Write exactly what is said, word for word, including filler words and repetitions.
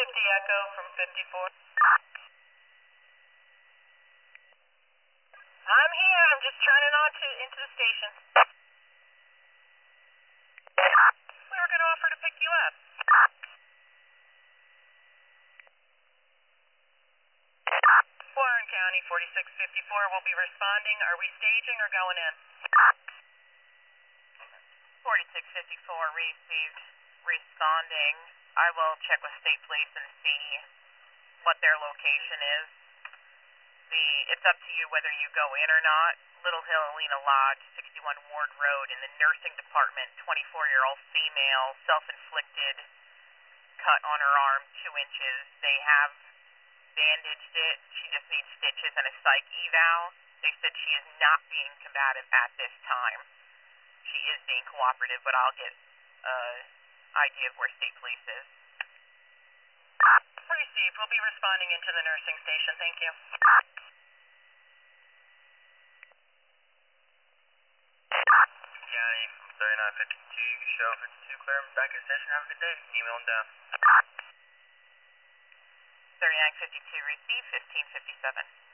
fifty Echo from fifty-four. I'm here. I'm just turning on to into the station. We were going to offer to pick you up. Warren County, forty-six fifty-four will be responding. Are we staging or going in? forty-six fifty-four received. Responding. I will check with State Police and see what their location is. The, it's up to you whether you go in or not. Little Hill Alina Lodge, sixty-one Ward Road, in the nursing department, twenty-four-year-old female, self-inflicted cut on her arm, two inches. They have bandaged it. She just needs stitches and a psych eval. They said she is not being combative at this time. She is being cooperative, but I'll get an uh, idea of where State Police is. Received. We'll be responding into the nursing station. Thank you. County, thirty-nine fifty-two, you can show fifty-two clear, back in session, have a good day. Email them down. thirty-nine fifty-two received, fifteen fifty-seven.